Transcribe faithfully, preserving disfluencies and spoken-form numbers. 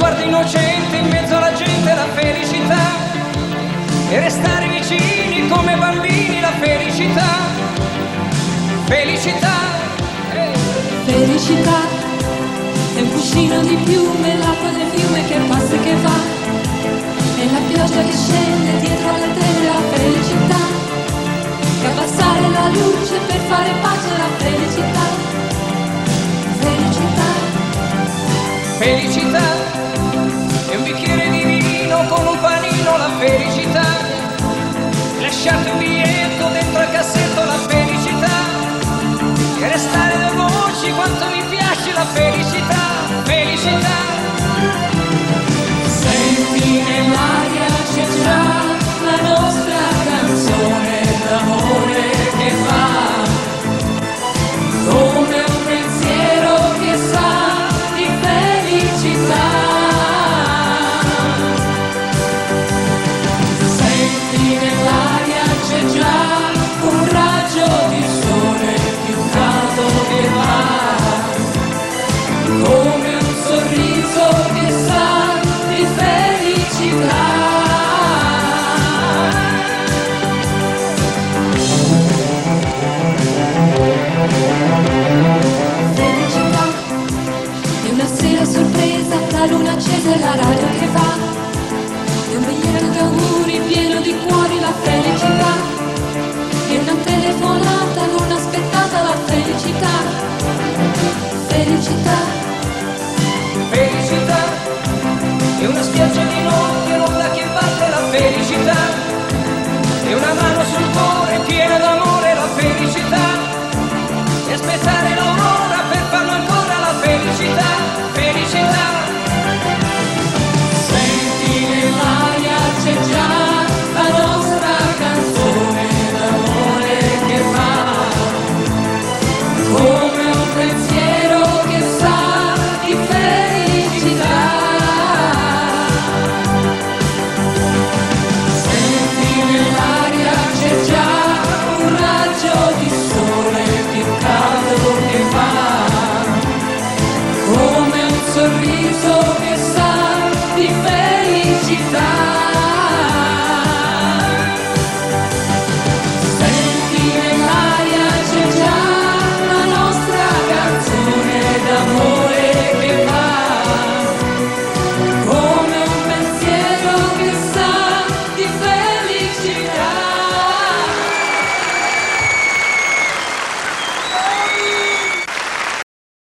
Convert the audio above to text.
sguardo innocente in mezzo alla gente, la felicità, e restare vicini come bambini, la felicità, felicità, eh. Felicità è un cuscino di piume, l'acqua del fiume che passa e che va, e la pioggia che scende dietro alle tele, la felicità, che abbassare la luce per fare pace, la felicità, felicità. Felicità è un bicchiere di vino con un panino, la felicità, lasciate un biglietto dentro al cassetto, la felicità, e restare due voci quanto mi piace, la felicità, felicità. Senti nell'aria c'è già la nostra canzone d'amore che fa, come un pensiero che sa di felicità. Senti nell'aria c'è già un raggio di sole più caldo che va, come un sorriso che sa di felicità. Felicità è una sera sorpresa, la luna accesa e la radio che va, è un biglietto d'auguri pieno di cuore.